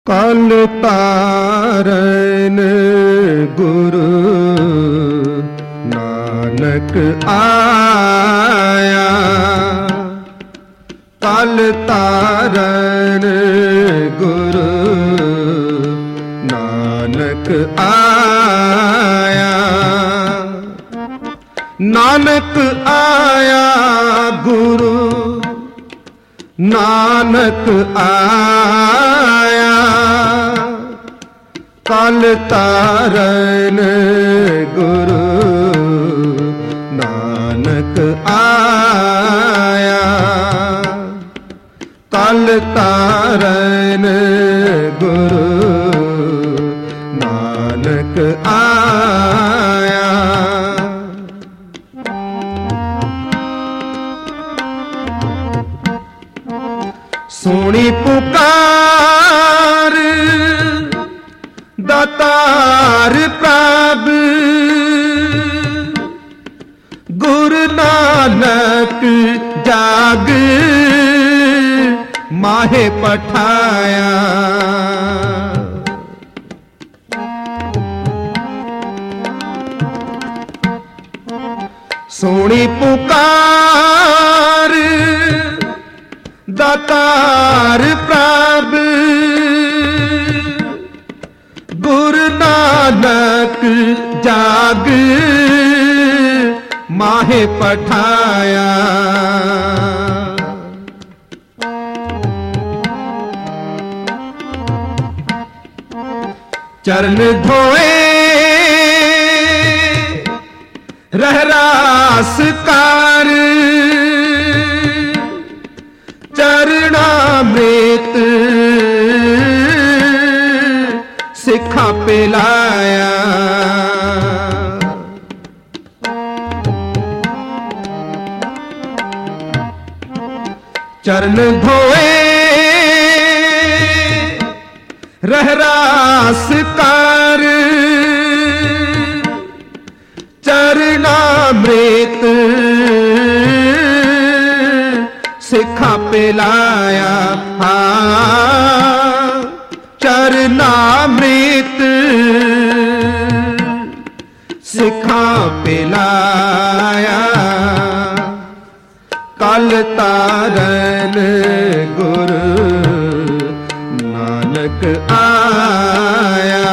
कल तारन गुरु नानक आया, कल तारन गुरु नानक आया। नानक आया गुरु नानक आया, कल तारन गुरु नानक आया, कल तारन गुरु नानक आया। सुनी पुकार दातार प्रभ, गुरु नानक जाग माहे पठाया। सुनी पुकार दातार प्रभ, गुरु नानक जाग माहे पठाया। चरण धोए रहरास कार, चरणामृत सिखा पिलाया। चरण धोए रहरास कार, चरणामृत सिखा पिलाया। चरणामृत सिखा पिलाया, कल तारन गुरु नानक आया,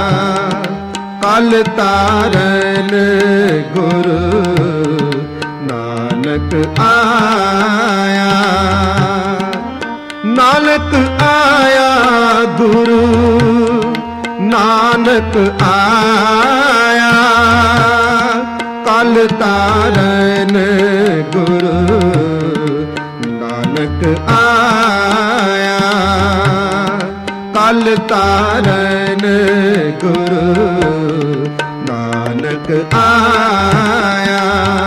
कल तारन गुरु नानक आया। नानक आया गुरु नानक आया, कल तारन गुरु नानक आया, कल तारन गुरु नानक आया।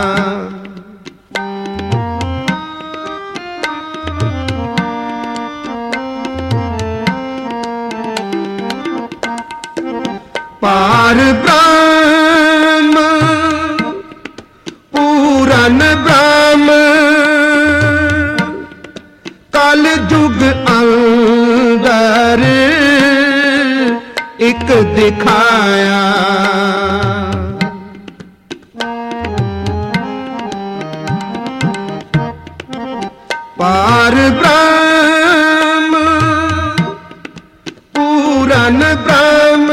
पार ब्रह्म पूरन ब्रह्म, कल जुग अंदर एक दिखाया। पार ब्रह्म पूरन ब्रह्म,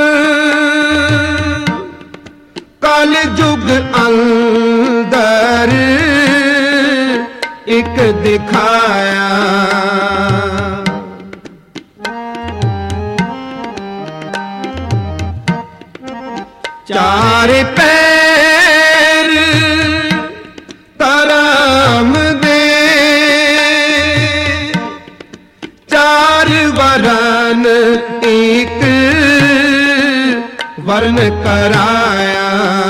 कल जुग अंदर एक दिखाया। चार पैर तरम दे, चार वरन एक वर्ण कराया।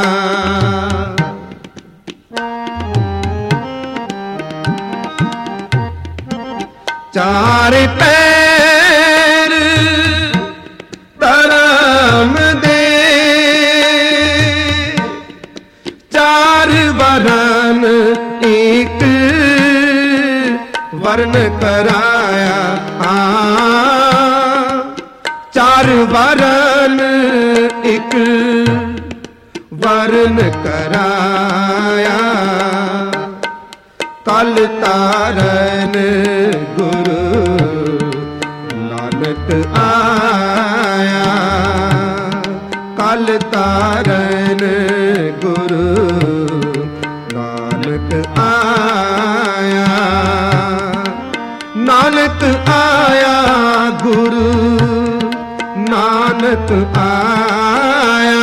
चार पैर तरम दे, चार वरन एक वर्ण कराया। ਚਾਰ ਵਰਨ ਇੱਕ ਵਰਨ ਕਰਾਇਆ, ਕਲ ਤਾਰਨ ਗੁਰੂ ਨਾਨਕ ਆਇਆ, ਕਲ ਤਾਰਨ ਗੁਰੂ ਨਾਨਕ ਆਇਆ, ਨਾਨਕ ਆਇਆ ਗੁਰੂ ਨਾਨਕ ਆਇਆ,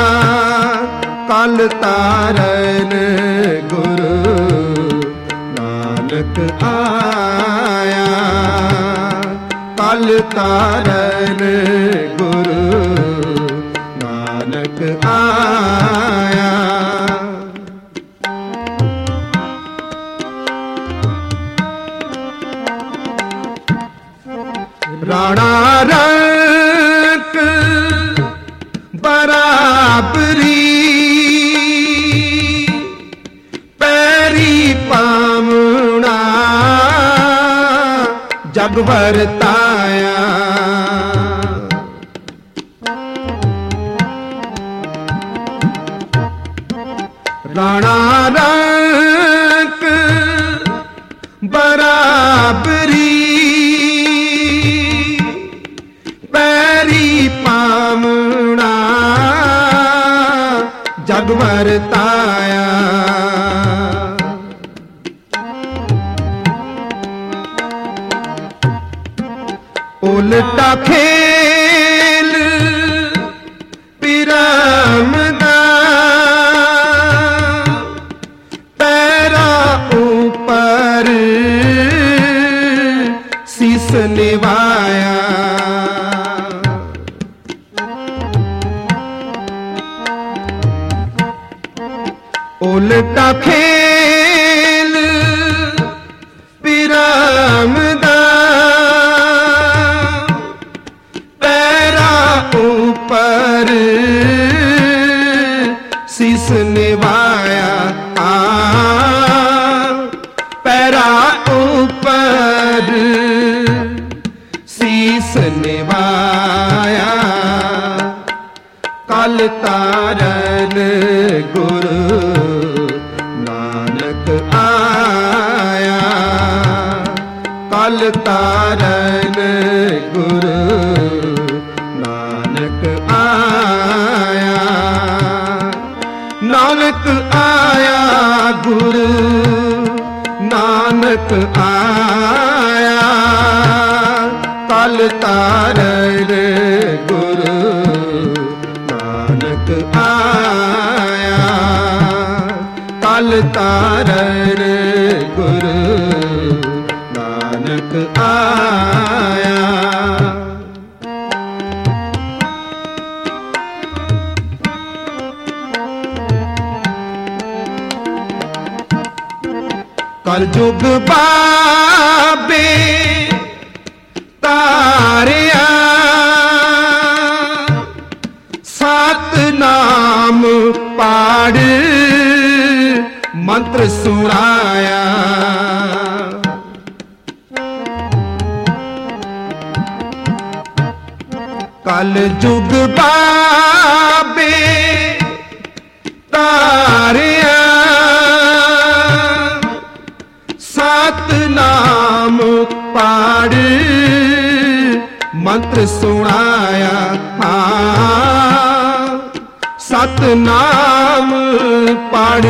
ਕਲ ਤਾਰਨ ਗੁਰੂ ਨਾਨਕ ਆਇਆ, ਕਲ ਤਾਰਨ ਗੁਰੂ ਨਾਨਕ ਆਇਆ। ਰਾਣਾ ਰੰਕ ਬਰਾਬਰੀ, ਪੈਰੀ ਪਾਵਣਾ ਜਗ ਵਰਤਾਇਆ, ਰਾਣਾ ਰੰਕ ਬਰਾਬਰੀ, ਪੈਰੀ ਪਾਵਣਾ ਜਗ ਵਰਤਾਇਆ, ਉਲਟਾ ਖੇਲ ਪਿਰਮ ਦਾ, ਪੈਰਾ ਉਪਰ ਸੀਸ ਨਿਵਾਇਆ, ਉਲਟਾ ਖੇਲ ਪਿਰਮ ਦਾ, ਪੈਰਾ ਉਪਰ ਸੀਸ ਨਿਵਾਇਆ, ਪੈਰਾ ਉਪਰ ਸੀਸ ਨਿਵਾਇਆ, ਕਲ ਤਾਰਨ ਗੁਰੂ ਨਾਨਕ ਆਇਆ, ਕਲ ਤਾਰਨ ਗੁਰੂ ਨਾਨਕ ਆਇਆ, ਨਾਨਕ ਆਇਆ ਗੁਰੂ ਨਾਨਕ ਆਇਆ, ਕਲ ਤਾਰਨ ਗੁਰੂ ਨਾਨਕ ਆਇਆ, ਕਲ ਤਾਰਨ ਗੁਰੂ ਨਾਨਕ ਆਇਆ। ਕਲ ਯੁਗ ਬਾਬੇ ਤਾਰਿਆ, ਸਤਿਨਾਮ ਪਾੜ ਮੰਤਰ ਸੁਣਾਇਆ, ਕਲ ਯੁਗ ਬਾਬੇ ਤਾਰਿਆ, ਸਤਿਨਾਮ ਪਾੜ ਮੰਤਰ ਸੁਣਾਇਆ, ਸਤਿਨਾਮ ਪੜ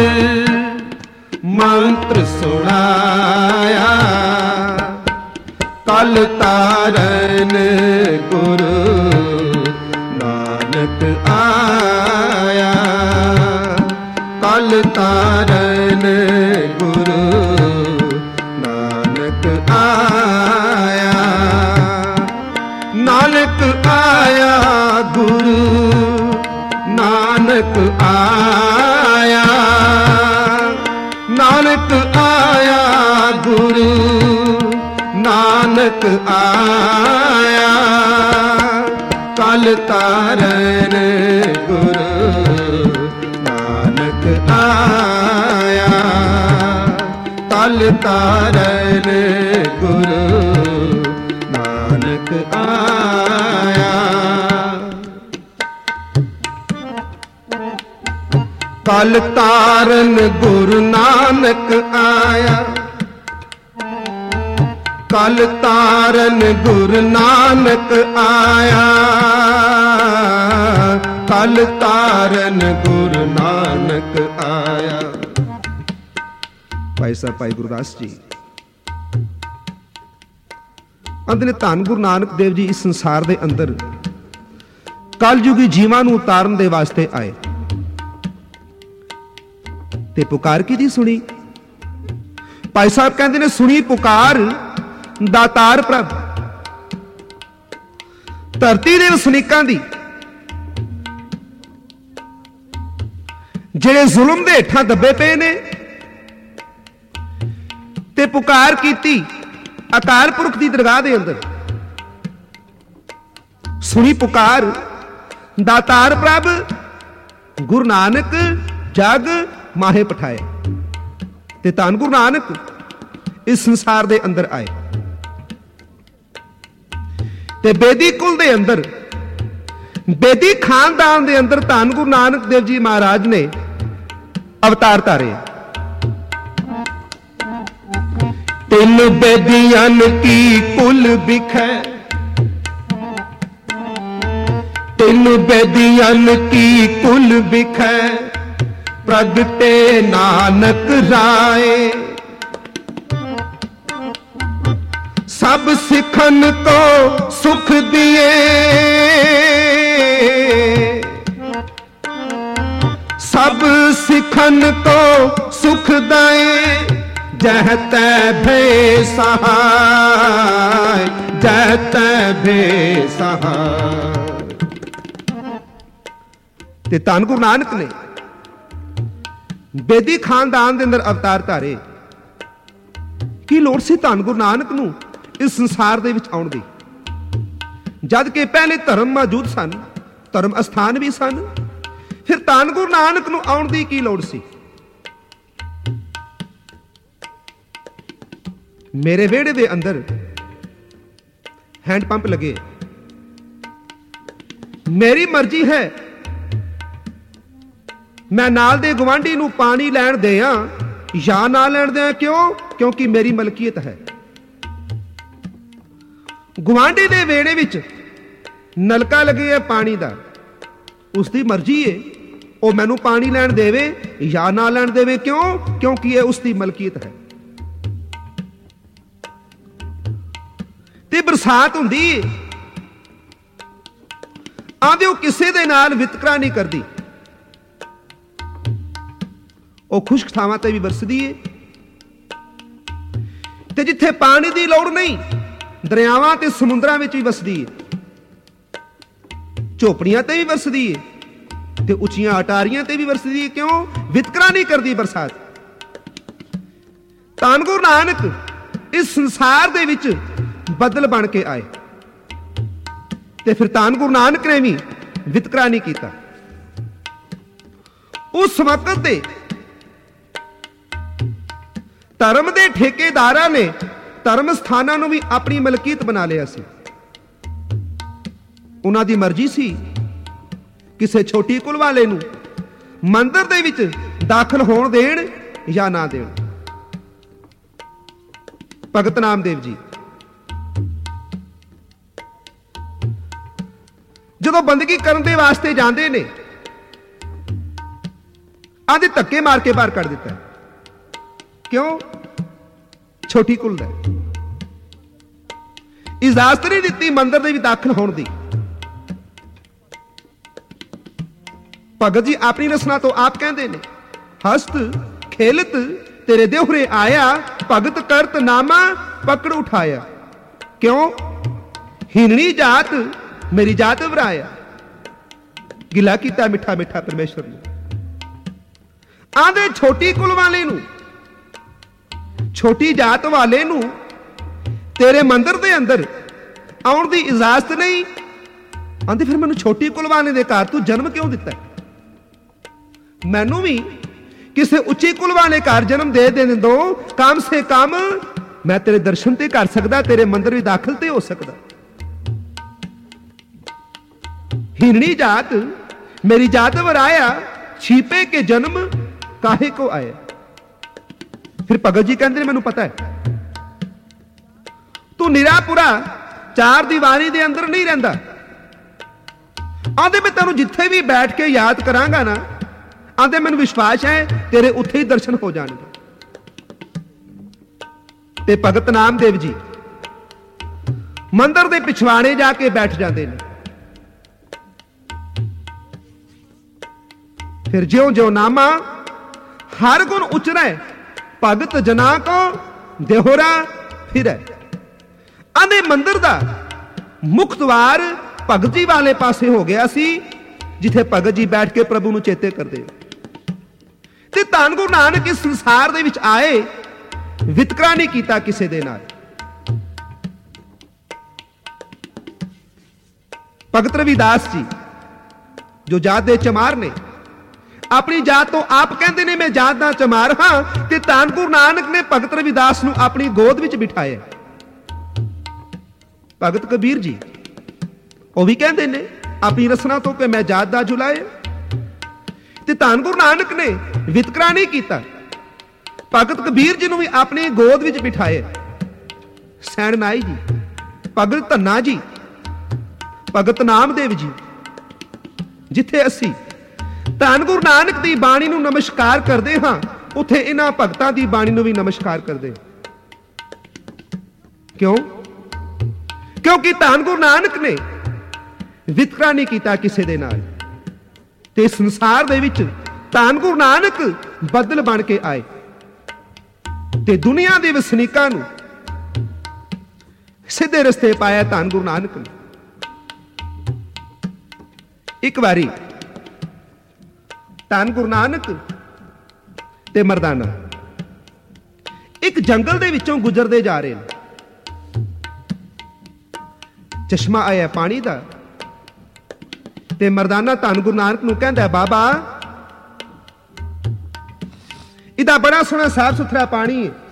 ਮੰਤਰ ਸੁਣਾਇਆ, ਕਲ ਤਾਰਨ ਗੁਰੂ ਨਾਨਕ ਆਇਆ, ਕਲ ਤਾਰਨ ਗੁਰੂ ਨਾਨਕ ਆਇਆ, ਨਾਨਕ ਆਇਆ ਗੁਰੂ ਨਾਨਕ ਆਇਆ, ਨਾਨਕ ਆਇਆ ਗੁਰੂ ਨਾਨਕ ਆਇਆ, ਕਲ ਤਾਰਨ ਗੁਰੂ ਨਾਨਕ ਆਇਆ, ਕਲ ਤਾਰਨ ਗੁਰੂ ਨਾਨਕ ਆਇਆ। ਕਲ ਤਾਰਨ ਗੁਰੂ ਨਾਨਕ ਆਇਆ, ਕਲ ਤਾਰਨ ਗੁਰੂ ਨਾਨਕ ਆਇਆ, ਕਲ ਤਾਰਨ ਗੁਰੂ ਨਾਨਕ ਆਇਆ। ਭਾਈ ਸਾਹਿਬ ਭਾਈ ਗੁਰਦਾਸ ਜੀ ਅੰਦਰ ਧੰਨ ਗੁਰੂ ਨਾਨਕ ਦੇਵ ਜੀ ਇਸ ਸੰਸਾਰ ਦੇ ਅੰਦਰ ਕਲਯੁਗੀ ਜੀਵਾਂ ਨੂੰ ਉਤਾਰਨ ਦੇ ਵਾਸਤੇ ਆਏ ਤੇ ਪੁਕਾਰ ਕਿਹਦੀ ਸੁਣੀ? ਭਾਈ ਸਾਹਿਬ ਕਹਿੰਦੇ ਨੇ ਸੁਣੀ ਪੁਕਾਰ ਦਾਤਾਰ ਪ੍ਰਭ, ਧਰਤੀ ਦੇ ਵਸਨੀਕਾਂ ਦੀ, ਜਿਹੜੇ ਜ਼ੁਲਮ ਦੇ ਹੇਠਾਂ ਦੱਬੇ ਪਏ ਨੇ, ਤੇ ਪੁਕਾਰ ਕੀਤੀ ਅਕਾਲ ਪੁਰਖ ਦੀ ਦਰਗਾਹ ਦੇ ਅੰਦਰ। ਸੁਣੀ ਪੁਕਾਰ ਦਾਤਾਰ ਪ੍ਰਭ, ਗੁਰੂ ਨਾਨਕ ਜਗ ਮਾਹੇ ਪਠਾਏ। ਤੇ ਧੰਨ ਗੁਰੂ ਨਾਨਕ ਇਸ ਸੰਸਾਰ ਦੇ ਅੰਦਰ ਆਏ ਤੇ ਬੇਦੀ ਕੁਲ ਦੇ ਅੰਦਰ, ਬੇਦੀ ਖਾਨਦਾਨ ਦੇ ਅੰਦਰ ਧੰਨ ਗੁਰੂ ਨਾਨਕ ਦੇਵ ਜੀ ਮਹਾਰਾਜ ਨੇ ਅਵਤਾਰ ਧਾਰੇ। ਤਿੰਨ ਬੇਦੀਆਂ ਕੀ ਕੁਲ ਬਿਖੈ, ਤਿੰਨ ਬੇਦੀਆਂ ਕੀ ਕੁਲ ਬਿਖੈ, ਪ੍ਰਗਟੇ ਨਾਨਕ ਰਾਏ। ਸਭ ਸਿੱਖਨ ਕੋ ਸੁਖ ਦਿਏ, ਸਭ ਸਿੱਖਨ ਕੋ ਸੁਖ ਦਾਏ। ਜਹ ਤੈ ਭੈ ਸਹਾਇ, ਜਹ ਤੈ ਭੈ ਸਹਾਇ। ਤੇ ਧੰਨ ਗੁਰੂ ਨਾਨਕ ਨੇ ਬੇਦੀ ਖਾਨਦਾਨ ਦੇ ਅੰਦਰ ਅਵਤਾਰ ਧਾਰੇ। ਕੀ ਲੋੜ ਸੀ ਧੰਨ ਗੁਰੂ ਨਾਨਕ ਨੂੰ ਇਸ ਸੰਸਾਰ ਦੇ ਵਿੱਚ ਆਉਣ ਦੀ, ਜਦ ਕਿ ਪਹਿਲੇ ਧਰਮ ਮੌਜੂਦ ਸਨ, ਧਰਮ ਅਸਥਾਨ ਵੀ ਸਨ। ਫਿਰ ਧੰਨ ਗੁਰੂ ਨਾਨਕ ਨੂੰ ਆਉਣ ਦੀ ਕੀ ਲੋੜ ਸੀ? ਮੇਰੇ ਵਿਹੜੇ ਦੇ ਅੰਦਰ ਹੈਂਡ ਪੰਪ ਲੱਗੇ, ਮੇਰੀ ਮਰਜ਼ੀ ਹੈ ਮੈਂ ਨਾਲ ਦੇ ਗਵਾਂਢੀ ਨੂੰ ਪਾਣੀ ਲੈਣ ਦਿਆਂ ਜਾਂ ਨਾ ਲੈਣ ਦਿਆਂ। ਕਿਉਂ? ਕਿਉਂਕਿ ਮੇਰੀ ਮਲਕੀਅਤ ਹੈ। ਗਵਾਂਢੀ ਦੇ ਵਿਹੜੇ ਵਿੱਚ ਨਲਕਾ ਲੱਗੇ ਹੈ ਪਾਣੀ ਦਾ, ਉਸ ਦੀ ਮਰਜ਼ੀ ਹੈ ਉਹ ਮੈਨੂੰ ਪਾਣੀ ਲੈਣ ਦੇਵੇ ਜਾਂ ਨਾ ਲੈਣ ਦੇਵੇ। ਕਿਉਂ? ਕਿਉਂਕਿ ਇਹ ਉਸ ਦੀ ਮਲਕੀਅਤ ਹੈ। ਤੇ ਬਰਸਾਤ ਹੁੰਦੀ ਆਂਦੇ ਉਹ ਕਿਸੇ ਦੇ ਨਾਲ ਵਿਤਕਰਾ ਨਹੀਂ ਕਰਦੀ, ਉਹ ਖੁਸ਼ਕ ਥਾਵਾਂ ਤੇ ਵੀ ਵਰਸਦੀ ਏ। ਤੇ ਜਿੱਥੇ ਪਾਣੀ ਦੀ ਲੋੜ ਨਹੀਂ, ਦਰਿਆਵਾਂ ਤੇ ਸਮੁੰਦਰਾਂ ਵਿੱਚ ਵੀ ਵਸਦੀ ਏ। ਝੋਪੜੀਆਂ ਤੇ ਵੀ ਵਰਸਦੀ ਏ ਤੇ ਉੱਚੀਆਂ ਅਟਾਰੀਆਂ ਤੇ ਵੀ ਵਰਸਦੀ ਏ। ਕਿਉਂ? ਵਿਤਕਰਾ ਨਹੀਂ ਕਰਦੀ ਬਰਸਾਤ। ਧੰਨ ਗੁਰੂ ਨਾਨਕ ਇਸ ਸੰਸਾਰ ਦੇ ਵਿੱਚ ਬਦਲ ਬਣ ਕੇ ਆਏ ਤੇ ਫਿਰ ਧੰਨ ਗੁਰੂ ਨਾਨਕ ਨੇ ਵੀ ਵਿਤਕਰਾ ਨਹੀਂ ਕੀਤਾ। ਉਸ ਵਕਤ ਦੇ ਧਰਮ ਦੇ ਠੇਕੇਦਾਰਾਂ ਨੇ ਧਰਮ ਸਥਾਨਾਂ ਨੂੰ ਵੀ ਆਪਣੀ ਮਲਕੀਅਤ ਬਣਾ ਲਿਆ ਸੀ। ਉਹਨਾਂ ਦੀ ਮਰਜ਼ੀ ਸੀ ਕਿਸੇ ਛੋਟੀ ਕੁਲ ਵਾਲੇ ਨੂੰ ਮੰਦਿਰ ਦੇ ਵਿੱਚ ਦਾਖਲ ਹੋਣ ਦੇਣ ਜਾਂ ਨਾ ਦੇਣ। ਭਗਤ ਨਾਮਦੇਵ ਜੀ ਜਦੋਂ ਬੰਦਗੀ ਕਰਨ ਦੇ ਵਾਸਤੇ ਜਾਂਦੇ ਨੇ, ਆਦੇ ਧੱਕੇ ਮਾਰ ਕੇ ਬਾਹਰ ਕੱਢ ਦਿੱਤਾ। ਕਿਉਂ? ਛੋਟੀ ਕੁਲ ਦਾ ਇਜਾਜ਼ਤ ਨਹੀਂ ਦਿੱਤੀ ਮੰਦਿਰ ਦੇ ਵੀ ਦਾਖਲ ਹੋਣ ਦੀ। ਭਗਤ ਜੀ ਆਪਣੀ ਰਸਨਾ ਤੋਂ ਆਪ ਕਹਿੰਦੇ ਨੇ, ਹਸਤ ਖੇਲਤ ਤੇਰੇ ਦੇਹੁਰੇ ਆਇਆ, ਭਗਤ ਕਰਤ ਨਾਮਾ ਪਕੜ ਉਠਾਇਆ। ਕਿਉਂ? ਹੀਨਣੀ ਜਾਤ ਮੇਰੀ ਜਾਤ ਵਰਾਇਆ। ਗਿਲਾ ਕੀਤਾ ਮਿੱਠਾ ਮਿੱਠਾ ਪਰਮੇਸ਼ਰ ਨੂੰ। ਆਂਦੇ ਛੋਟੀ ਕੁਲ ਵਾਲੇ ਨੂੰ, ਛੋਟੀ ਜਾਤ ਵਾਲੇ ਨੂੰ ਤੇਰੇ ਮੰਦਿਰ ਦੇ ਅੰਦਰ ਆਉਣ ਦੀ ਇਜਾਜ਼ਤ ਨਹੀਂ। ਆਂਦੇ ਫਿਰ ਮੈਨੂੰ ਛੋਟੀ ਕੁਲ ਵਾਲੇ ਦੇ ਘਰ ਤੂੰ ਜਨਮ ਕਿਉਂ ਦਿੱਤਾ? ਮੈਨੂੰ ਵੀ ਕਿਸੇ ਉੱਚੀ ਕੁਲ ਵਾਲੇ ਘਰ ਜਨਮ ਦੇ ਦੇਣ ਦੋ, ਕਮ ਸੇ ਕਮ ਮੈਂ ਤੇਰੇ ਦਰਸ਼ਨ ਤੇ ਕਰ ਸਕਦਾ, ਤੇਰੇ ਮੰਦਿਰ ਵੀ ਦਾਖਲ ਤੇ ਹੋ ਸਕਦਾ। ਹੀਨਣੀ ਜਾਤ ਮੇਰੀ ਜਾਤ ਵਰਾਇਆ, ਛੀਪੇ ਕੇ ਜਨਮ ਕਾਹੇ ਕੋ ਆਇਆ। ਫਿਰ ਭਗਤ ਜੀ ਕਹਿੰਦੇ ਨੇ ਮੈਨੂੰ ਪਤਾ ਹੈ ਤੂੰ ਨਿਰਾਪੁਰਾ ਚਾਰ ਦੀਵਾਰੀ ਦੇ ਅੰਦਰ ਨਹੀਂ ਰਹਿੰਦਾ। ਆਂਦੇ ਮੈਂ ਤੈਨੂੰ ਜਿੱਥੇ ਵੀ ਬੈਠ ਕੇ ਯਾਦ ਕਰਾਂਗਾ ਨਾ, ਆਂਦੇ ਮੈਨੂੰ ਵਿਸ਼ਵਾਸ ਹੈ ਤੇਰੇ ਉੱਥੇ ਹੀ ਦਰਸ਼ਨ ਹੋ ਜਾਣਗੇ। ਤੇ ਭਗਤ ਨਾਮਦੇਵ ਜੀ ਮੰਦਰ ਦੇ ਪਿਛਵਾੜੇ ਜਾ ਕੇ ਬੈਠ ਜਾਂਦੇ ਨੇ। ਫਿਰ ਜਿਉਂ-ਜਿਉਂ ਨਾਮਾ ਹਰ ਗੁਣ ਉਚਰੈ, ਭਗਤ ਜਨਾ ਕੋ ਦੇਹੁਰਾ ਫਿਰੈ। ਆਂਦੇ ਮੰਦਰ ਦਾ ਮੁੱਖ ਦਵਾਰ ਭਗਤ ਜੀ ਵਾਲੇ ਪਾਸੇ ਹੋ ਗਿਆ ਸੀ, ਜਿੱਥੇ ਭਗਤ ਜੀ ਬੈਠ ਕੇ ਪ੍ਰਭੂ ਨੂੰ ਚੇਤੇ ਕਰਦੇ। ਤੇ ਧੰਨ ਗੁਰੂ ਨਾਨਕ ਇਸ ਸੰਸਾਰ ਦੇ ਵਿੱਚ ਆਏ, ਵਿਤਕਰਾ ਨਹੀਂ ਕੀਤਾ ਕਿਸੇ ਦੇ ਨਾਲ। ਭਗਤ ਰਵਿਦਾਸ ਜੀ ਜੋ ਜਾਤ ਦੇ ਚਮਾਰ ਨੇ, ਆਪਣੀ ਜਾਤ ਤੋਂ ਆਪ ਕਹਿੰਦੇ ਨੇ ਮੈਂ ਜਾਤ ਦਾ ਚਮਾਰ ਹਾਂ। ਤੇ ਧੰਨ ਗੁਰੂ ਨਾਨਕ ਨੇ ਭਗਤ ਰਵਿਦਾਸ ਨੂੰ ਆਪਣੀ ਗੋਦ ਵਿੱਚ ਬਿਠਾਇਆ। ਭਗਤ ਕਬੀਰ ਜੀ ਉਹ ਵੀ ਕਹਿੰਦੇ ਨੇ ਆਪਣੀ ਰਸਨਾ ਤੋਂ ਕਿ ਮੈਂ ਜਾਤ ਦਾ ਜੁਲਾਇਆ। ਤੇ ਧੰਨ ਗੁਰੂ ਨਾਨਕ ਨੇ ਵਿਤਕਰਾ ਨਹੀਂ ਕੀਤਾ। ਭਗਤ ਕਬੀਰ ਜੀ ਨੂੰ ਵੀ ਆਪਣੀ ਗੋਦ ਵਿੱਚ ਬਿਠਾਇਆ। ਸੈਣ ਨਾਈ ਜੀ, ਭਗਤ ਧੰਨਾ ਜੀ, ਭਗਤ ਨਾਮਦੇਵ ਜੀ, ਜਿੱਥੇ ਅਸੀਂ ਧੰਨ ਗੁਰੂ ਨਾਨਕ ਦੀ ਬਾਣੀ ਨੂੰ ਨਮਸਕਾਰ ਕਰਦੇ ਹਾਂ, ਉੱਥੇ ਇਹਨਾਂ ਭਗਤਾਂ ਦੀ ਬਾਣੀ ਨੂੰ ਵੀ ਨਮਸਕਾਰ ਕਰਦੇ। ਕਿਉਂ? ਕਿਉਂਕਿ ਧੰਨ ਗੁਰੂ ਨਾਨਕ ਨੇ ਵਿਤਕਰਾ ਨਹੀਂ ਕੀਤਾ ਕਿਸੇ ਦੇ ਨਾਲ। ਤੇ ਸੰਸਾਰ ਦੇ ਵਿੱਚ ਧੰਨ ਗੁਰੂ ਨਾਨਕ ਬੱਦਲ ਬਣ ਕੇ ਆਏ ਤੇ ਦੁਨੀਆ ਦੇ ਵਸਨੀਕਾਂ ਨੂੰ ਸਿੱਧੇ ਰਸਤੇ ਪਾਇਆ ਧੰਨ ਗੁਰੂ ਨਾਨਕ ਨੇ। ਇੱਕ ਵਾਰੀ ਧੰਨ ਗੁਰੂ ਨਾਨਕ ਤੇ ਮਰਦਾਨਾ ਇੱਕ ਜੰਗਲ ਦੇ ਵਿੱਚੋਂ ਗੁਜ਼ਰਦੇ ਜਾ ਰਹੇ ਨੇ। ਚਸ਼ਮਾ ਆਇਆ ਪਾਣੀ ਦਾ ਤੇ ਮਰਦਾਨਾ ਧੰਨ ਗੁਰੂ ਨਾਨਕ ਨੂੰ ਕਹਿੰਦਾ, ਬਾਬਾ ਇਹਦਾ ਬੜਾ ਸੋਹਣਾ ਸਾਫ ਸੁਥਰਾ ਪਾਣੀ ਹੈ,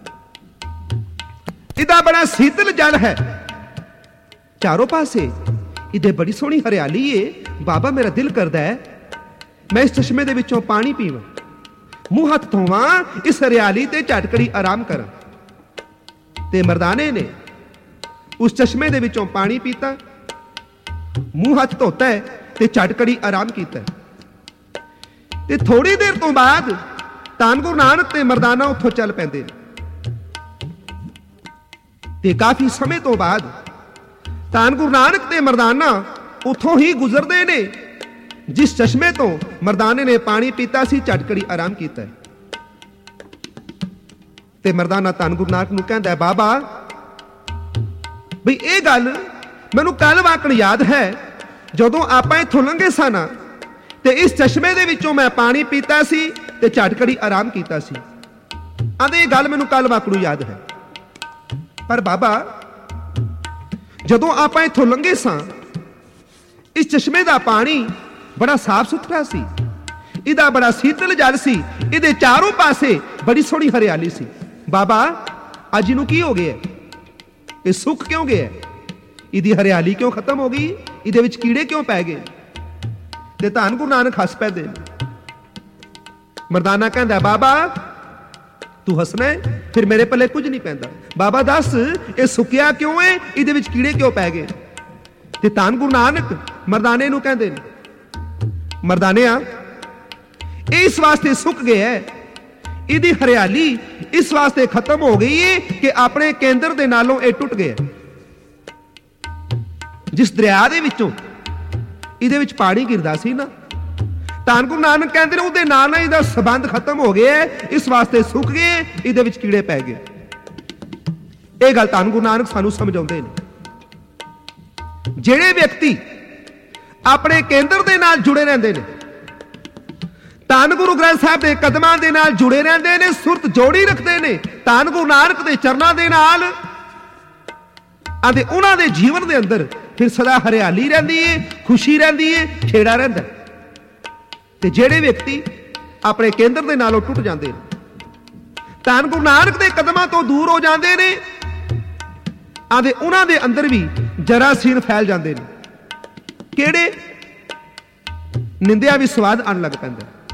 ਇਹਦਾ ਬੜਾ ਸੀਤਲ ਜਲ ਹੈ, ਚਾਰੋਂ ਪਾਸੇ ਇਹਦੇ ਬੜੀ ਸੋਹਣੀ ਹਰਿਆਲੀ ਏ। ਬਾਬਾ ਮੇਰਾ ਦਿਲ ਕਰਦਾ ਹੈ ਮੈਂ ਇਸ ਚਸ਼ਮੇ ਦੇ ਵਿੱਚੋਂ ਪਾਣੀ ਪੀਵਾਂ, ਮੂੰਹ ਹੱਥ ਧੋਵਾਂ, ਇਸ ਹਰਿਆਲੀ ਤੇ ਝਟਕੜੀ ਆਰਾਮ ਕਰਾਂ। ਤੇ ਮਰਦਾਨੇ ਨੇ ਉਸ ਚਸ਼ਮੇ ਦੇ ਵਿੱਚੋਂ ਪਾਣੀ ਪੀਤਾ, ਮੂੰਹ ਹੱਥ ਧੋਤਾ ਹੈ ਤੇ ਝਟਕੜੀ ਆਰਾਮ ਕੀਤਾ। ਤੇ ਥੋੜੀ ਦੇਰ ਤੋਂ ਬਾਅਦ ਧੰਨ ਗੁਰੂ ਨਾਨਕ ਤੇ ਮਰਦਾਨਾ ਉੱਥੋਂ ਚੱਲ ਪੈਂਦੇ ਨੇ। ਤੇ ਕਾਫੀ ਸਮੇਂ ਤੋਂ ਬਾਅਦ ਧੰਨ ਗੁਰੂ ਨਾਨਕ ਤੇ ਮਰਦਾਨਾ ਉੱਥੋਂ ਹੀ ਗੁਜ਼ਰਦੇ ਨੇ ਜਿਸ ਚਸ਼ਮੇ ਤੋਂ ਮਰਦਾਨੇ ਨੇ ਪਾਣੀ ਪੀਤਾ ਸੀ, ਝਟਕੜੀ ਆਰਾਮ ਕੀਤਾ। ਤੇ ਮਰਦਾਨਾ ਧੰਨ ਗੁਰੂ ਨਾਨਕ ਨੂੰ ਕਹਿੰਦਾ, ਬਾਬਾ ਬਈ ਇਹ ਗੱਲ ਮੈਨੂੰ ਕੱਲ ਵਾਕਣ ਯਾਦ ਹੈ, ਜਦੋਂ ਆਪਾਂ ਇੱਥੋਂ ਲੰਘੇ ਸਨ ਤੇ ਇਸ ਚਸ਼ਮੇ ਦੇ ਵਿੱਚੋਂ ਮੈਂ ਪਾਣੀ ਪੀਤਾ ਸੀ ਤੇ ਝਟਕੜੀ ਆਰਾਮ ਕੀਤਾ ਸੀ। ਆਂਦੇ ਇਹ ਗੱਲ ਮੈਨੂੰ ਕੱਲ ਵਾਕਣ ਯਾਦ ਹੈ, ਪਰ ਬਾਬਾ ਜਦੋਂ ਆਪਾਂ ਇੱਥੋਂ ਲੰਘੇ ਸਾਂ ਇਸ ਚਸ਼ਮੇ ਦਾ ਪਾਣੀ ਬੜਾ ਸਾਫ ਸੁਥਰਾ ਸੀ, ਇਹਦਾ ਬੜਾ ਸੀਤਲ ਜਲ ਸੀ, ਇਹਦੇ ਚਾਰੋਂ ਪਾਸੇ ਬੜੀ ਸੋਹਣੀ ਹਰਿਆਲੀ ਸੀ। ਬਾਬਾ ਅੱਜ ਇਹਨੂੰ ਕੀ ਹੋ ਗਿਆ? ਇਹ ਸੁੱਕ ਕਿਉਂ ਗਿਆ? ਇਹਦੀ ਹਰਿਆਲੀ ਕਿਉਂ ਖਤਮ ਹੋ ਗਈ? ਇਹਦੇ ਵਿੱਚ ਕੀੜੇ ਕਿਉਂ ਪੈ ਗਏ? ਤੇ ਧੰਨ ਗੁਰੂ ਨਾਨਕ ਹੱਸ ਪੈਂਦੇ ਨੇ। ਮਰਦਾਨਾ ਕਹਿੰਦਾ, ਬਾਬਾ ਤੂੰ ਹੱਸਣਾ ਫਿਰ ਮੇਰੇ ਪੱਲੇ ਕੁਝ ਨਹੀਂ ਪੈਂਦਾ। ਬਾਬਾ ਦੱਸ ਇਹ ਸੁੱਕਿਆ ਕਿਉਂ ਹੈ? ਇਹਦੇ ਵਿੱਚ ਕੀੜੇ ਕਿਉਂ ਪੈ ਗਏ? ਤੇ ਧੰਨ ਗੁਰੂ ਨਾਨਕ ਮਰਦਾਨੇ ਨੂੰ ਕਹਿੰਦੇ ਨੇ, ਮਰਦਾਨਿਆ ਇਹ ਇਸ ਵਾਸਤੇ ਸੁੱਕ ਗਿਆ ਹੈ, ਇਹਦੀ ਹਰਿਆਲੀ ਇਸ ਵਾਸਤੇ ਖਤਮ ਹੋ ਗਈ ਹੈ ਕਿ ਆਪਣੇ ਕੇਂਦਰ ਦੇ ਨਾਲੋਂ ਇਹ ਟੁੱਟ ਗਿਆ। ਜਿਸ ਦਰਿਆ ਦੇ ਵਿੱਚੋਂ ਇਹਦੇ ਵਿੱਚ ਪਾਣੀ ਗਿਰਦਾ ਸੀ ਨਾ, ਧੰਨ ਗੁਰੂ ਨਾਨਕ ਕਹਿੰਦੇ ਨੇ ਉਹਦੇ ਨਾਲ ਇਹਦਾ ਸੰਬੰਧ ਖਤਮ ਹੋ ਗਿਆ, ਇਸ ਵਾਸਤੇ ਸੁੱਕ ਗਏ, ਇਹਦੇ ਵਿੱਚ ਕੀੜੇ ਪੈ ਗਏ। ਇਹ ਗੱਲ ਧੰਨ ਗੁਰੂ ਨਾਨਕ ਸਾਨੂੰ ਸਮਝਾਉਂਦੇ ਨੇ। ਜਿਹੜੇ ਵਿਅਕਤੀ ਆਪਣੇ ਕੇਂਦਰ ਦੇ ਨਾਲ ਜੁੜੇ ਰਹਿੰਦੇ ਨੇ, ਧੰਨ ਗੁਰੂ ਗ੍ਰੰਥ ਸਾਹਿਬ ਦੇ ਕਦਮਾਂ ਦੇ ਨਾਲ ਜੁੜੇ ਰਹਿੰਦੇ ਨੇ, ਸੁਰਤ ਜੋੜੀ ਰੱਖਦੇ ਨੇ ਧੰਨ ਗੁਰੂ ਨਾਨਕ ਦੇ ਚਰਨਾਂ ਦੇ ਨਾਲ, ਅਤੇ ਉਹਨਾਂ ਦੇ ਜੀਵਨ ਦੇ ਅੰਦਰ ਫਿਰ ਸਦਾ ਹਰਿਆਲੀ ਰਹਿੰਦੀ ਏ, ਖੁਸ਼ੀ ਰਹਿੰਦੀ ਏ, ਖੇੜਾ ਰਹਿੰਦਾ। ਤੇ ਜਿਹੜੇ ਵਿਅਕਤੀ ਆਪਣੇ ਕੇਂਦਰ ਦੇ ਨਾਲੋਂ ਟੁੱਟ ਜਾਂਦੇ ਨੇ, ਧੰਨ ਗੁਰੂ ਨਾਨਕ ਦੇ ਕਦਮਾਂ ਤੋਂ ਦੂਰ ਹੋ ਜਾਂਦੇ ਨੇ, ਅਤੇ ਉਹਨਾਂ ਦੇ ਅੰਦਰ ਵੀ ਜਰਾਸੀਨ ਫੈਲ ਜਾਂਦੇ ਨੇ। ਕਿਹੜੇ? ਨਿੰਦਿਆ ਵੀ ਸਵਾਦ ਆਉਣ ਲੱਗ ਪੈਂਦਾ।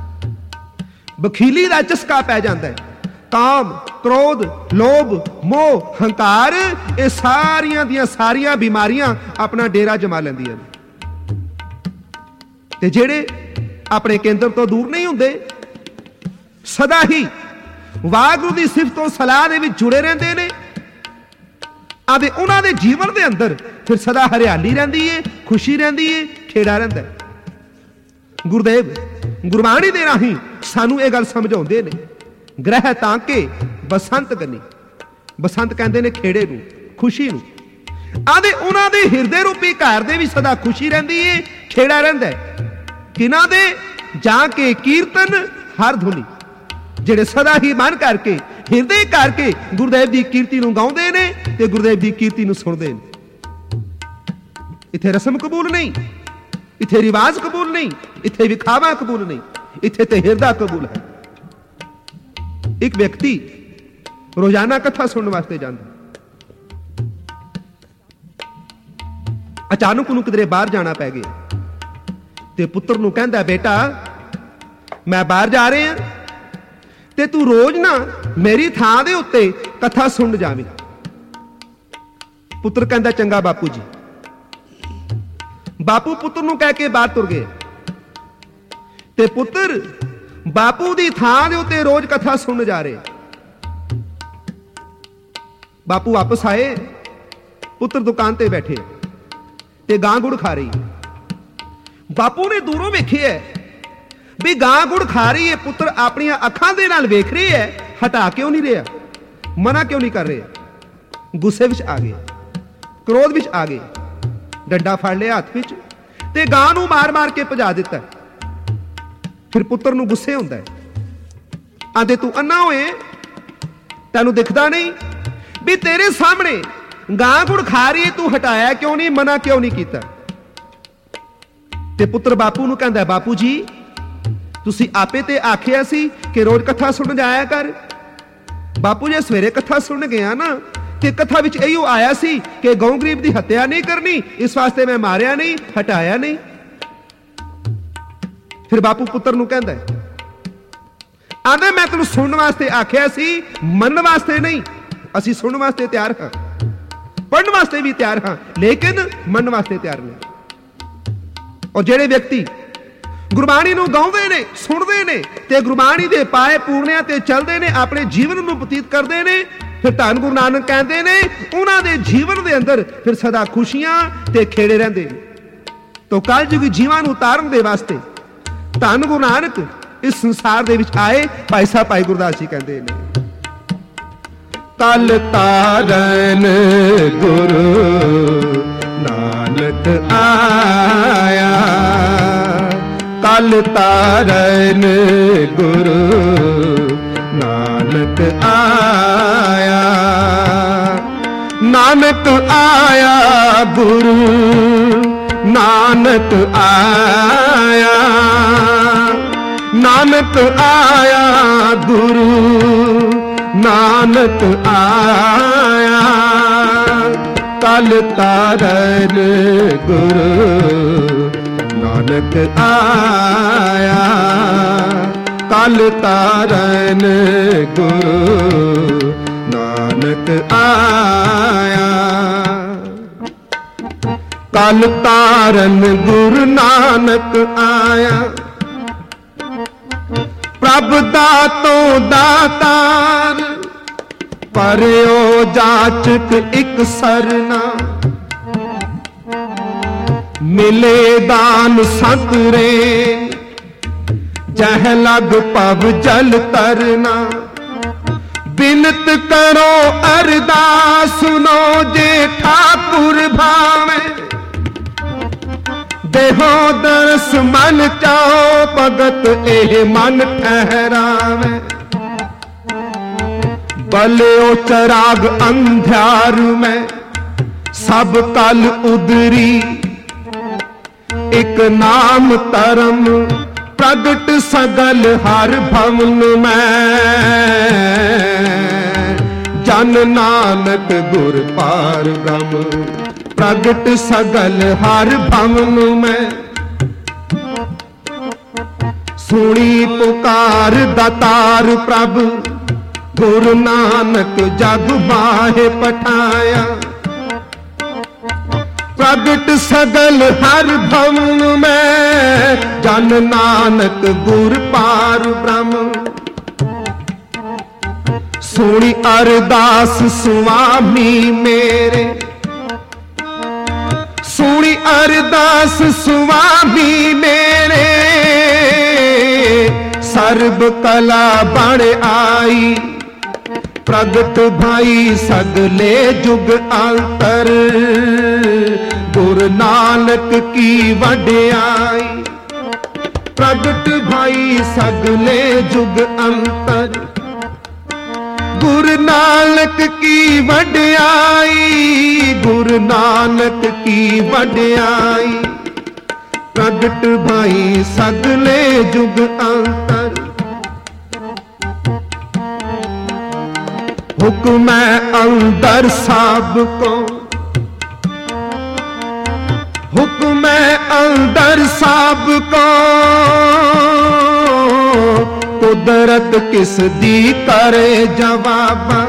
ਬਖੀਲੀ ਦਾ ਚਸਕਾ ਪੈ ਜਾਂਦਾ ਹੈ। ਕਾਮ, ਕ੍ਰੋਧ, ਲੋਭ, ਮੋਹ, ਹੰਕਾਰ, ਇਹ ਸਾਰੀਆਂ ਦੀਆਂ ਸਾਰੀਆਂ ਬਿਮਾਰੀਆਂ ਆਪਣਾ ਡੇਰਾ ਜਮਾ ਲੈਂਦੀਆਂ ਨੇ। ਤੇ ਜਿਹੜੇ ਆਪਣੇ ਕੇਂਦਰ ਤੋਂ ਦੂਰ ਨਹੀਂ ਹੁੰਦੇ, ਸਦਾ ਹੀ ਵਾਹਿਗੁਰੂ ਦੀ ਸਿਫਤ ਤੋਂ ਸਲਾਹ ਦੇ ਵਿੱਚ ਜੁੜੇ ਰਹਿੰਦੇ ਨੇ, ਆਦੇ ਉਹਨਾਂ ਦੇ ਜੀਵਨ ਦੇ ਅੰਦਰ ਫਿਰ ਸਦਾ ਹਰਿਆਲੀ ਰਹਿੰਦੀ ਏ, ਖੁਸ਼ੀ ਰਹਿੰਦੀ ਏ, ਖੇੜਾ ਰਹਿੰਦਾ। ਗੁਰਦੇਵ ਗੁਰਬਾਣੀ ਦੇ ਰਾਹੀਂ ਸਾਨੂੰ ਇਹ ਗੱਲ ਸਮਝਾਉਂਦੇ ਨੇ, ਗ੍ਰਹਿ ਤਾਂ ਕੇ ਬਸੰਤ ਗਨੀ। ਬਸੰਤ ਕਹਿੰਦੇ ਨੇ ਖੇੜੇ ਨੂੰ, ਖੁਸ਼ੀ ਨੂੰ। ਆਦੇ ਉਹਨਾਂ ਦੇ ਹਿਰਦੇ ਰੂਪੀ ਘਰ ਦੇ ਵਿੱਚ ਸਦਾ ਖੁਸ਼ੀ ਰਹਿੰਦੀ ਏ, ਖੇੜਾ ਰਹਿੰਦਾ। ਕਿਨਾਂ ਦੇ? ਜਾਂ ਕੇ ਕੀਰਤਨ ਹਰ ਧੁਨੀ, ਜਿਹੜੇ ਸਦਾ ਹੀ ਮਨ ਕਰਕੇ, ਹਿਰਦੇ ਕਰਕੇ ਗੁਰਦੇਵ ਦੀ ਕੀਰਤੀ ਨੂੰ ਗਾਉਂਦੇ ਨੇ ਤੇ ਗੁਰਦੇਵ ਦੀ ਕੀਰਤੀ ਨੂੰ ਸੁਣਦੇ ਨੇ। ਇੱਥੇ ਰਸਮ ਕਬੂਲ ਨਹੀਂ, ਇੱਥੇ ਰਿਵਾਜ ਕਬੂਲ ਨਹੀਂ, ਇੱਥੇ ਵਿਖਾਵਾ ਕਬੂਲ ਨਹੀਂ, ਇੱਥੇ ਤੇ ਹਿਰਦਾ ਕਬੂਲ ਹੈ। ਇੱਕ ਵਿਅਕਤੀ ਰੋਜ਼ਾਨਾ ਕਥਾ ਸੁਣਨ ਵਾਸਤੇ ਜਾਂਦਾ, ਅਚਾਨਕ ਉਹਨੂੰ ਕਿਧਰੇ ਬਾਹਰ ਜਾਣਾ ਪੈ ਗਿਆ ਤੇ ਪੁੱਤਰ ਨੂੰ ਕਹਿੰਦਾ, ਬੇਟਾ ਮੈਂ ਬਾਹਰ ਜਾ ਰਿਹਾ ਤੇ ਤੂੰ ਰੋਜ਼ ਨਾ ਮੇਰੀ ਥਾਂ ਦੇ ਉੱਤੇ ਕਥਾ ਸੁਣ ਜਾਵੇਂ। ਪੁੱਤਰ ਕਹਿੰਦਾ, ਚੰਗਾ ਬਾਪੂ ਜੀ। ਬਾਪੂ ਪੁੱਤਰ ਨੂੰ ਕਹਿ ਕੇ ਬਾਹਰ ਤੁਰ ਗਏ ਤੇ ਪੁੱਤਰ ਬਾਪੂ ਦੀ ਥਾਂ ਦੇ ਉੱਤੇ ਰੋਜ਼ ਕਥਾ ਸੁਣਨ ਜਾ ਰਹੇ। ਬਾਪੂ ਵਾਪਸ ਆਏ, ਪੁੱਤਰ ਦੁਕਾਨ ਤੇ ਬੈਠੇ ਤੇ ਗਾਂ ਗੁੜ ਖਾ ਰਹੀ। ਬਾਪੂ ਨੇ ਦੂਰੋਂ ਵੇਖਿਆ ਵੀ ਗਾਂ ਗੁੜ ਖਾ ਰਹੀ ਹੈ, ਪੁੱਤਰ ਆਪਣੀਆਂ ਅੱਖਾਂ ਦੇ ਨਾਲ ਵੇਖ ਰਹੀ ਹੈ, ਹਟਾ ਕਿਉਂ ਨਹੀਂ ਰਿਹਾ, ਮਨਾ ਕਿਉਂ ਨਹੀਂ ਕਰ ਰਿਹਾ? ਗੁੱਸੇ ਵਿੱਚ ਆ ਗਏ, ਕ੍ਰੋਧ ਵਿੱਚ ਆ ਗਏ, ਡੰਡਾ ਫੜ ਲਿਆ ਹੱਥ ਵਿੱਚ ਤੇ ਗਾਂ ਨੂੰ ਮਾਰ-ਮਾਰ ਕੇ ਭਜਾ ਦਿੱਤਾ। ਫਿਰ ਪੁੱਤਰ ਨੂੰ ਗੁੱਸੇ ਹੁੰਦਾ ਹੈ, ਆਂਦੇ ਤੂੰ ਅੰਨਾ ਹੋਏ, ਤੈਨੂੰ ਦਿਖਦਾ ਨਹੀਂ ਵੀ ਤੇਰੇ ਸਾਹਮਣੇ ਗਾਂ ਗੁੜ ਖਾ ਰਹੀ ਹੈ, ਤੂੰ ਹਟਾਇਆ ਕਿਉਂ ਨਹੀਂ, ਮਨਾ ਕਿਉਂ ਨਹੀਂ ਕੀਤਾ? ਤੇ ਪੁੱਤਰ ਬਾਪੂ ਨੂੰ ਕਹਿੰਦਾ, ਬਾਪੂ ਜੀ ਤੁਸੀਂ ਆਪੇ ਤੇ ਆਖਿਆ ਸੀ ਕਿ ਰੋਜ਼ ਕਥਾ ਸੁਣਨ ਜਾਇਆ ਕਰ। ਬਾਪੂ ਜੀ ਸਵੇਰੇ ਕਥਾ ਸੁਣਨ ਗਿਆ ਨਾ ਤੇ ਕਥਾ ਵਿੱਚ ਇਹੋ ਆਇਆ ਸੀ ਕਿ ਗਊ ਗਰੀਬ ਦੀ ਹੱਤਿਆ ਨਹੀਂ ਕਰਨੀ, ਇਸ ਵਾਸਤੇ ਮੈਂ ਮਾਰਿਆ ਨਹੀਂ, ਹਟਾਇਆ ਨਹੀਂ। ਫਿਰ ਬਾਪੂ ਪੁੱਤਰ ਨੂੰ ਕਹਿੰਦਾ, ਆਂਦਾ ਮੈਂ ਤੈਨੂੰ ਸੁਣਨ ਵਾਸਤੇ ਆਖਿਆ ਸੀ, ਮੰਨਣ ਵਾਸਤੇ ਨਹੀਂ। ਅਸੀਂ ਸੁਣਨ ਵਾਸਤੇ ਤਿਆਰ ਹਾਂ, ਪੜ੍ਹਨ ਵਾਸਤੇ ਵੀ ਤਿਆਰ ਹਾਂ, ਲੇਕਿਨ ਮੰਨਣ ਵਾਸਤੇ ਤਿਆਰ ਨਹੀਂ। ਔਰ ਜਿਹੜੇ ਵਿਅਕਤੀ ਗੁਰਬਾਣੀ ਨੂੰ ਗਾਉਂਦੇ ਨੇ, ਸੁਣਦੇ ਨੇ ਤੇ ਗੁਰਬਾਣੀ ਦੇ ਪਾਏ ਪੂਰਨਿਆਂ ਤੇ ਚੱਲਦੇ ਨੇ, ਆਪਣੇ ਜੀਵਨ ਨੂੰ ਬਤੀਤ ਕਰਦੇ ਨੇ, ਫਿਰ ਧੰਨ ਗੁਰੂ ਨਾਨਕ ਕਹਿੰਦੇ ਨੇ ਉਹਨਾਂ ਦੇ ਜੀਵਨ ਦੇ ਅੰਦਰ ਫਿਰ ਸਦਾ ਖੁਸ਼ੀਆਂ ਤੇ ਖੇੜੇ ਰਹਿੰਦੇ ਨੇ। ਤੋ ਕਲਯੁਗੀ ਜੀਵਾਂ ਨੂੰ ਉਤਾਰਨ ਦੇ ਵਾਸਤੇ ਧੰਨ ਗੁਰੂ ਨਾਨਕ ਇਸ ਸੰਸਾਰ ਦੇ ਵਿੱਚ ਆਏ। ਭਾਈ ਸਾਹਿਬ ਭਾਈ ਗੁਰਦਾਸ ਜੀ ਕਹਿੰਦੇ ਨੇ, ਕਲ ਤਾਰਨ ਗੁਰੂ ਨਾਨਕ ਆਇਆ, ਕਲ ਤਾਰਨ ਗੁਰੂ ਨਾਨਕ ਆਇਆ, ਨਾਨਕ ਆਇਆ ਗੁਰੂ ਨਾਨਕ ਆਇਆ, ਨਾਨਕ ਆਇਆ ਗੁਰੂ ਨਾਨਕ ਆਇਆ, ਕਲ ਤਾਰਨ ਗੁਰੂ ਨਾਨਕ ਆਇਆ, ਕਲ ਤਾਰਨ ਗੁਰੂ ਨਾਨਕ ਆਇਆ, ਕਲ ਤਾਰਨ ਗੁਰੂ ਨਾਨਕ ਆਇਆ, ਪ੍ਰਭ ਦਾਤੋਂ ਦਾਤਾਰ, ਪਰਿਓ ਜਾਚਕ ਇੱਕ ਸਰਨਾ, ਮਿਲੇ ਦਾਨ ਸੰਤਰੇ, ਜਹ ਲਗ ਪਵ ਜਲ ਤਰਨਾ, ਬਿਨਤ ਕਰੋ ਅਰਦਾਸ ਸੁਨੋ ਜੇ ਠਾਕੁਰ ਭਾਵੇਂ, ਦੇਹੋ ਦਰਸ ਮਨ ਚਾਓ ਭਗਤ ਇਹ ਮਨ ਠਹਿਰਾਵੇ, ਬਲਿਓ ਚਰਾਗ ਅੰਧਿਆਰ ਮੈਂ ਸਭ ਕਲ ਉਦਰੀ, ਇੱਕ ਨਾਮ ਧਰਮ ਪ੍ਰਗਟ ਸਗਲ ਹਰ ਭਵਨ ਮੈਂ, ਜਨ ਨਾਨਕ ਗੁਰ ਪਾਰ ਬ੍ਰਹਮ ਪ੍ਰਗਟ ਸਗਲ ਹਰ ਭਵਨ ਮੈਂ, ਸੁਣੀ ਪੁਕਾਰ ਦਾਤਾਰ ਪ੍ਰਭ, ਗੁਰੂ ਨਾਨਕ ਜਗ ਬਾਹੇ ਪਠਾਇਆ। ਪ੍ਰਗਟ ਸਗਲ ਹਰ ਭਵਨ ਮੈਂ, ਜਨ ਨਾਨਕ ਗੁਰ ਪਾਰ ਬ੍ਰਹਮ। ਸੁਣੀ ਅਰਦਾਸ ਸੁਆਮੀ ਮੇਰੇ, ਸੁਣੀ ਅਰਦਾਸ ਸੁਆਮੀ ਮੇਰੇ, ਸਰਬ ਕਲਾ ਬਣ ਆਈ। ਪ੍ਰਗਟ ਭਾਈ ਸਗਲੇ ਜੁਗ ਅੰਤਰ, ਗੁਰ ਨਾਨਕ ਕੀ ਵਡਿਆਈ। ਪ੍ਰਗਟ ਭਾਈ ਸਗਲੇ ਜੁਗ ਅੰਤਰ, ਗੁਰ ਨਾਨਕ ਕੀ ਵਡਿਆਈ। ਗੁਰ ਨਾਨਕ ਕੀ ਵਡਿਆਈ। ਪ੍ਰਗਟ ਭਾਈ ਸਗਲੇ ਜੁਗ ਅੰਤਰ, ਹੁਕਮ ਅੰਦਰ ਸਭ ਕੋ, ਹੁਕਮ ਅੰਦਰ ਸਭ ਕੋ। ਕੁਦਰਤ ਕਿਸ ਦੀ ਕਰੇ ਜਵਾਬਾ।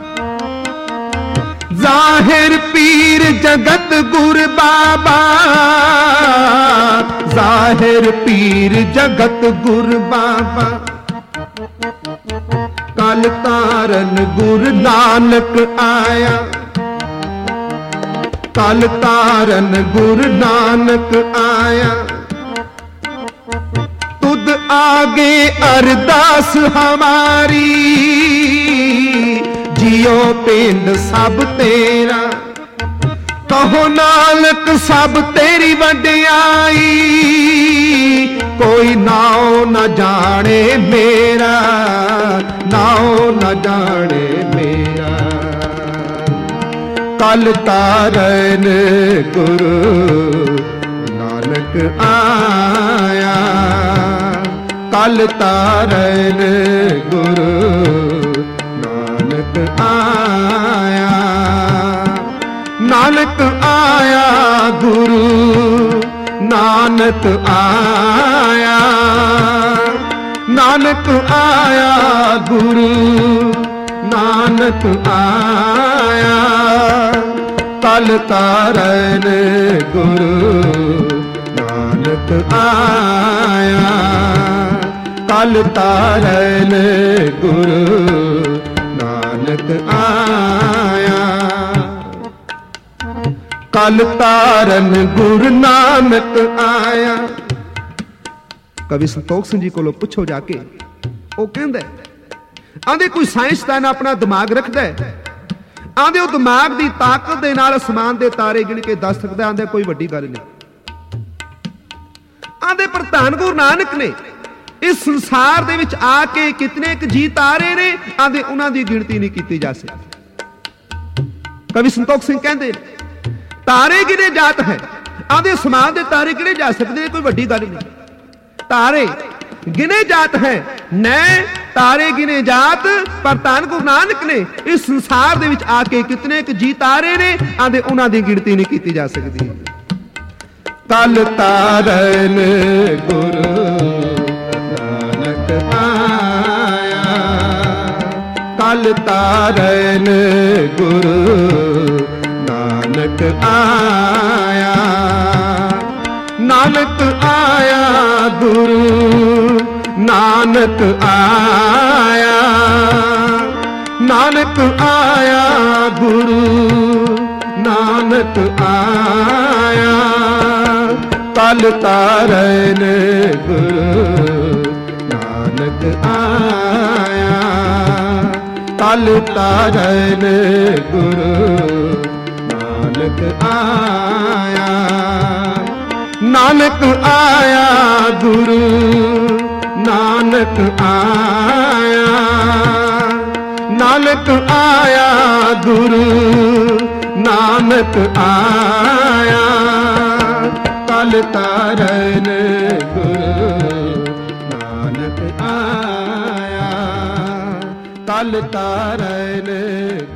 ਜ਼ਾਹਿਰ ਪੀਰ ਜਗਤ ਗੁਰ ਬਾਬਾ, ਜ਼ਾਹਿਰ ਪੀਰ ਜਗਤ ਗੁਰ ਬਾਬਾ। ਕਲ ਤਾਰਨ ਗੁਰ ਨਾਨਕ ਆਇਆ, ਕਲ ਤਾਰਨ ਗੁਰ ਨਾਨਕ ਆਇਆ। ਤੁਧ ਆਗੇ ਅਰਦਾਸ ਹਮਾਰੀ, ਜਿਉ ਪਿੰਡ ਸਭ ਤੇਰਾ। ਕਹੋ ਨਾਨਕ ਸਭ ਤੇਰੀ ਵਡਿਆਈ, ਕੋਈ ਨਾਉ ਨ ਜਾਣੇ ਮੇਰਾ, ਨਾਉ ਨ ਜਾਣੇ ਮੇਰਾ। ਕਲ ਤਾਰਨ ਗੁਰੂ ਨਾਨਕ ਆਇਆ, ਕਲ ਤਾਰਨ ਗੁਰੂ ਨਾਨਕ ਆਇਆ। ਨਾਨਕ ਆਇਆ ਗੁਰੂ ਨਾਨਕ ਆਇਆ, ਨਾਨਕ ਆਇਆ ਗੁਰੂ ਨਾਨਕ ਆਇਆ। ਕਲ ਤਾਰਨ ਗੁਰੂ ਨਾਨਕ ਆਇਆ, ਕਲ ਤਾਰਨ ਗੁਰੂ ਨਾਨਕ ਆਇਆ। ਕਲ ਤਾਰਨ ਗੁਰੂ ਨਾਨਕ ਆਇਆ। ਕਵੀ ਸੰਤੋਖ ਸਿੰਘ ਜੀ ਕੋਲੋਂ ਪੁੱਛੋ ਜਾ ਕੇ, ਉਹ ਕਹਿੰਦਾ ਆਂਦੇ ਕੋਈ ਸਾਇੰਸਦਾਨ ਆਪਣਾ ਦਿਮਾਗ ਰੱਖਦਾ ਹੈ, ਆਂਦੇ ਉਹ ਦਿਮਾਗ ਦੀ ਤਾਕਤ ਦੇ ਨਾਲ ਅਸਮਾਨ ਦੇ ਤਾਰੇ ਗਿਣ ਕੇ ਦੱਸ ਸਕਦਾ। ਆਂਦੇ ਕੋਈ ਵੱਡੀ ਗੱਲ ਨਹੀਂ। ਆਂਦੇ ਪਰ ਧੰਨ ਗੁਰੂ ਨਾਨਕ ਨੇ ਇਸ ਸੰਸਾਰ ਦੇ ਵਿੱਚ ਆ ਕੇ ਕਿਤਨੇ ਕੁ ਜੀ ਤਾਰੇ ਨੇ, ਆਂਦੇ ਉਹਨਾਂ ਦੀ ਗਿਣਤੀ ਨਹੀਂ ਕੀਤੀ ਜਾ ਸਕਦੀ। ਕਵੀ ਸੰਤੋਖ ਸਿੰਘ ਕਹਿੰਦੇ ਤਾਰੇ ਗਿਣੇ ਜਾਤ ਹੈ, ਆਂਦੇ ਅਸਮਾਨ ਦੇ ਤਾਰੇ ਗਿਣੇ ਜਾ ਸਕਦੇ ਨੇ, ਕੋਈ ਵੱਡੀ ਗੱਲ ਨਹੀਂ। ਤਾਰੇ ਗਿਣੇ ਜਾਤ ਹੈ, ਨੈ ਤਾਰੇ ਗਿਣੇ ਜਾਤ। ਪਰ ਧੰਨ ਗੁਰੂ ਨਾਨਕ ਨੇ ਇਸ ਸੰਸਾਰ ਦੇ ਵਿੱਚ ਆ ਕੇ ਕਿਤਨੇ ਕੁ ਜੀ ਤਾਰੇ ਨੇ, ਆਂਦੇ ਉਹਨਾਂ ਦੀ ਗਿਣਤੀ ਨਹੀਂ ਕੀਤੀ ਜਾ ਸਕਦੀ। ਕਲ ਤਾਰਨ ਗੁਰੂ ਨਾਨਕ ਆਇਆ, ਕਲ ਤਾਰਨ ਗੁਰੂ ਨਾਨਕ ਆਇਆ। ਨਾਨਕ ਆਇਆ ਗੁਰੂ ਨਾਨਕ ਆਇਆ, ਨਾਨਕ ਆਇਆ ਗੁਰੂ ਨਾਨਕ ਆਇਆ। ਕਲ ਤਾਰਨ ਗੁਰੂ ਨਾਨਕ ਆਇਆ, ਕਲ ਤਾਰਨ ਗੁਰੂ ਨਾਨਕ ਆਇਆ। ਨਾਨਕ ਆਇਆ ਗੁਰੂ ਨਾਨਕ ਆਇਆ, ਨਾਨਕ ਆਇਆ ਗੁਰੂ ਨਾਨਕ ਆਇਆ। ਕਲ ਤਾਰਨ ਗੁਰੂ ਨਾਨਕ ਆਇਆ, ਕਲ ਤਾਰਨ